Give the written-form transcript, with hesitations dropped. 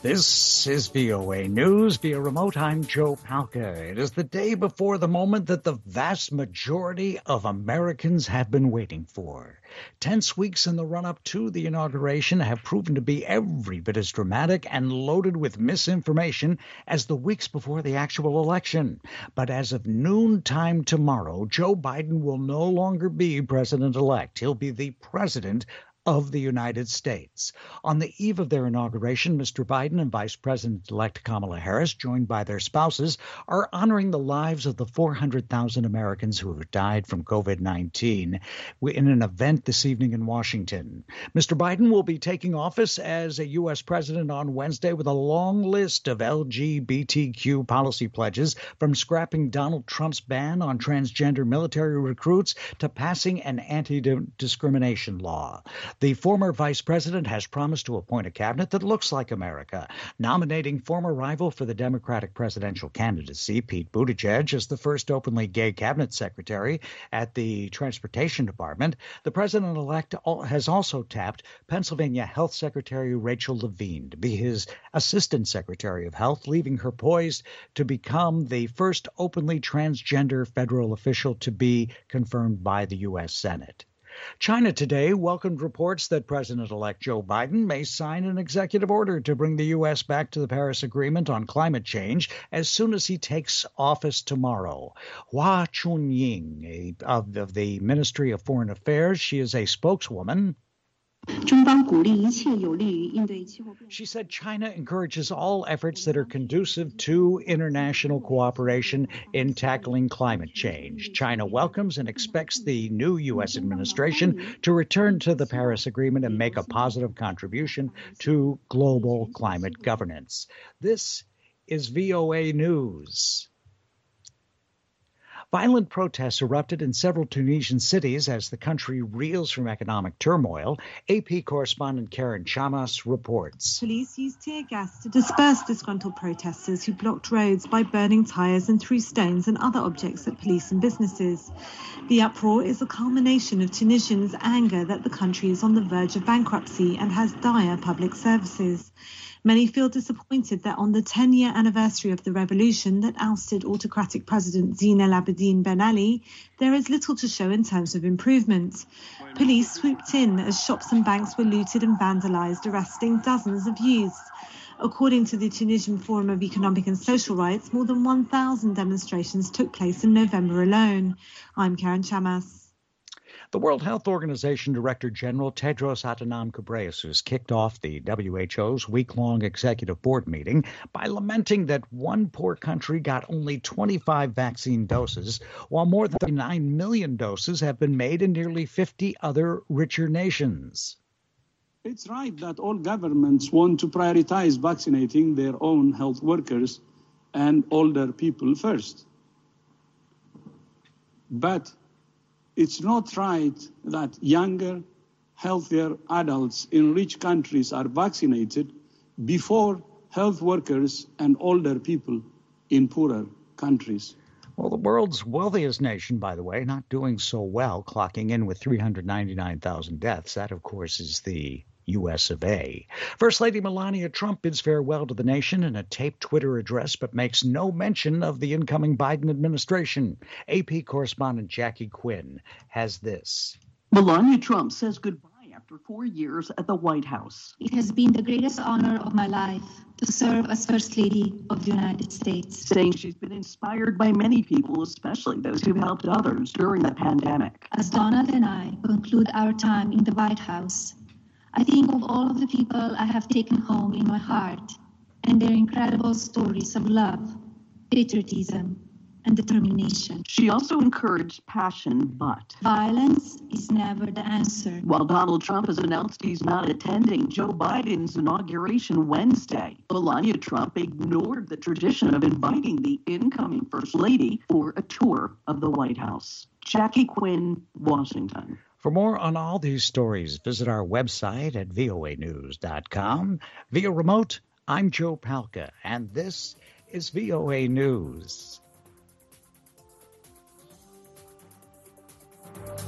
This is VOA News via remote. I'm Joe Palca. It is the day before the moment that the vast majority of Americans have been waiting for. Tense weeks in the run-up to the inauguration have proven to be every bit as dramatic and loaded with misinformation as the weeks before the actual election. But as of noontime tomorrow, Joe Biden will no longer be president-elect. He'll be the president of the United States. On the eve of their inauguration, Mr. Biden and Vice President-elect Kamala Harris, joined by their spouses, are honoring the lives of the 400,000 Americans who have died from COVID-19 in an event this evening in Washington. Mr. Biden will be taking office as a U.S. president on Wednesday with a long list of LGBTQ policy pledges, from scrapping Donald Trump's ban on transgender military recruits to passing an anti-discrimination law. The former vice president has promised to appoint a cabinet that looks like America, nominating former rival for the Democratic presidential candidacy, Pete Buttigieg, as the first openly gay cabinet secretary at the Transportation Department. The president-elect has also tapped Pennsylvania Health Secretary Rachel Levine to be his assistant secretary of health, leaving her poised to become the first openly transgender federal official to be confirmed by the U.S. Senate. China today welcomed reports that President-elect Joe Biden may sign an executive order to bring the U.S. back to the Paris Agreement on climate change as soon as he takes office tomorrow. Hua Chunying of the Ministry of Foreign Affairs, she is a spokeswoman. She said China encourages all efforts that are conducive to international cooperation in tackling climate change. China welcomes and expects the new U.S. administration to return to the Paris Agreement and make a positive contribution to global climate governance. This is VOA News. Violent protests erupted in several Tunisian cities as the country reels from economic turmoil. AP correspondent Karen Chamas reports. Police used tear gas to disperse disgruntled protesters who blocked roads by burning tyres and threw stones and other objects at police and businesses. The uproar is a culmination of Tunisians' anger that the country is on the verge of bankruptcy and has dire public services. Many feel disappointed that on the 10-year anniversary of the revolution that ousted autocratic President Zine El Abidine Ben Ali, there is little to show in terms of improvement. Police swooped in as shops and banks were looted and vandalized, arresting dozens of youths. According to the Tunisian Forum of Economic and Social Rights, more than 1,000 demonstrations took place in November alone. I'm Karen Chamas. The World Health Organization Director General Tedros Adhanom Ghebreyesus kicked off the WHO's week-long executive board meeting by lamenting that one poor country got only 25 vaccine doses, while more than 39 million doses have been made in nearly 50 other richer nations. It's right that all governments want to prioritize vaccinating their own health workers and older people first. But it's not right that younger, healthier adults in rich countries are vaccinated before health workers and older people in poorer countries. Well, the world's wealthiest nation, by the way, not doing so well, clocking in with 399,000 deaths. That, of course, is the U.S. of A. First Lady Melania Trump bids farewell to the nation in a taped Twitter address, but makes no mention of the incoming Biden administration. AP correspondent Jackie Quinn has this. Melania Trump says goodbye after 4 years at the White House. It has been the greatest honor of my life to serve as First Lady of the United States. Saying she's been inspired by many people, especially those who've helped others during the pandemic. As Donald and I conclude our time in the White House, I think of all of the people I have taken home in my heart and their incredible stories of love, patriotism, and determination. She also encouraged passion, but violence is never the answer. While Donald Trump has announced he's not attending Joe Biden's inauguration Wednesday, Melania Trump ignored the tradition of inviting the incoming First Lady for a tour of the White House. Jackie Quinn, Washington. For more on all these stories, visit our website at voanews.com. Via remote, I'm Joe Palca, and this is VOA News.